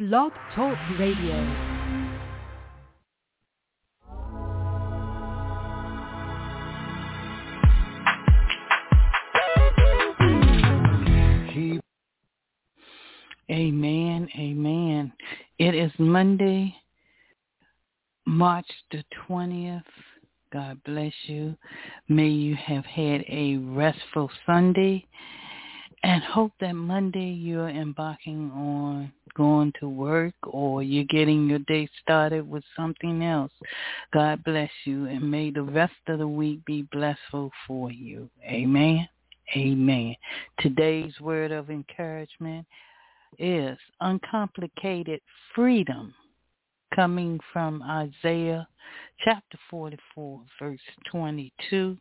Blog Talk Radio. Amen, amen. It is Monday, March the 20th. God bless you. May you have had a restful Sunday, and hope that Monday you're embarking on going to work or you're getting your day started with something else. God bless you, and may the rest of the week be blessful for you. Amen, amen. Today's word of encouragement is uncomplicated freedom, coming from Isaiah chapter 44, verse 22,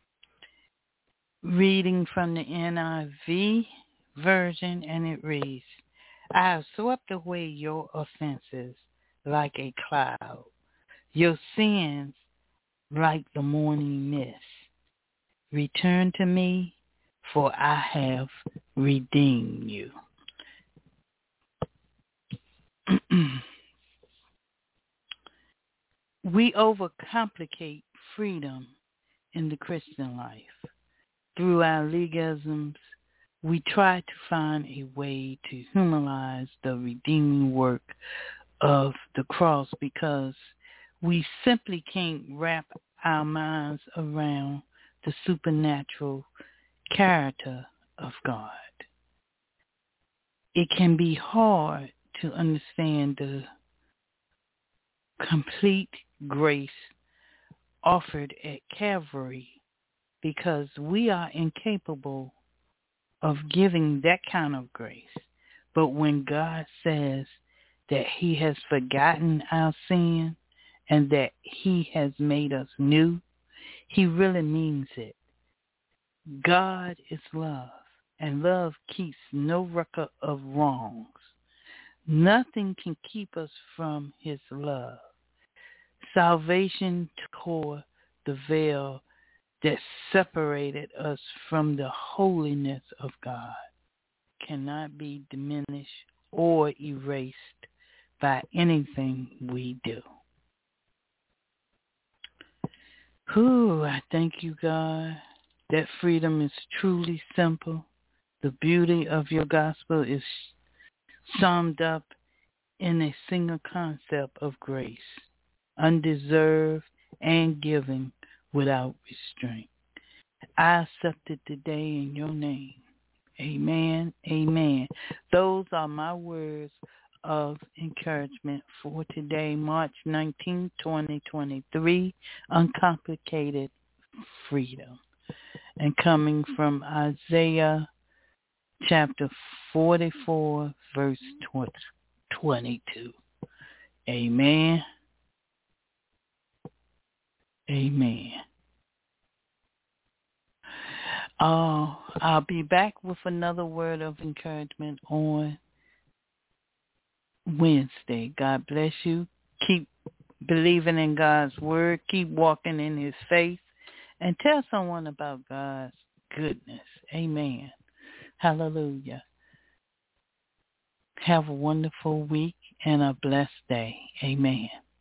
reading from the NIV version, and it reads, I have swept away your offenses like a cloud, your sins like the morning mist. Return to me, for I have redeemed you. We overcomplicate freedom in the Christian life. Through our legalisms, we try to find a way to humanize the redeeming work of the cross because we simply can't wrap our minds around the supernatural character of God. It can be hard to understand the complete grace offered at Calvary because we are incapable of giving that kind of grace. But when God says that he has forgotten our sin and that he has made us new, he really means it. God is love, and love keeps no record of wrongs. Nothing can keep us from his love. Salvation tore the veil that separated us from the holiness of God. Cannot be diminished or erased by anything we do. I thank you, God, that freedom is truly simple. The beauty of your gospel is summed up in a single concept of grace, undeserved and given without restraint. I accept it today in your name. Amen, amen. Those are my words of encouragement for today, March 19, 2023, uncomplicated freedom. And coming from Isaiah chapter 44, verse 22. Amen. Amen. I'll be back with another word of encouragement on Wednesday. God bless you. Keep believing in God's word. Keep walking in his faith. And tell someone about God's goodness. Amen. Hallelujah. Have a wonderful week and a blessed day. Amen.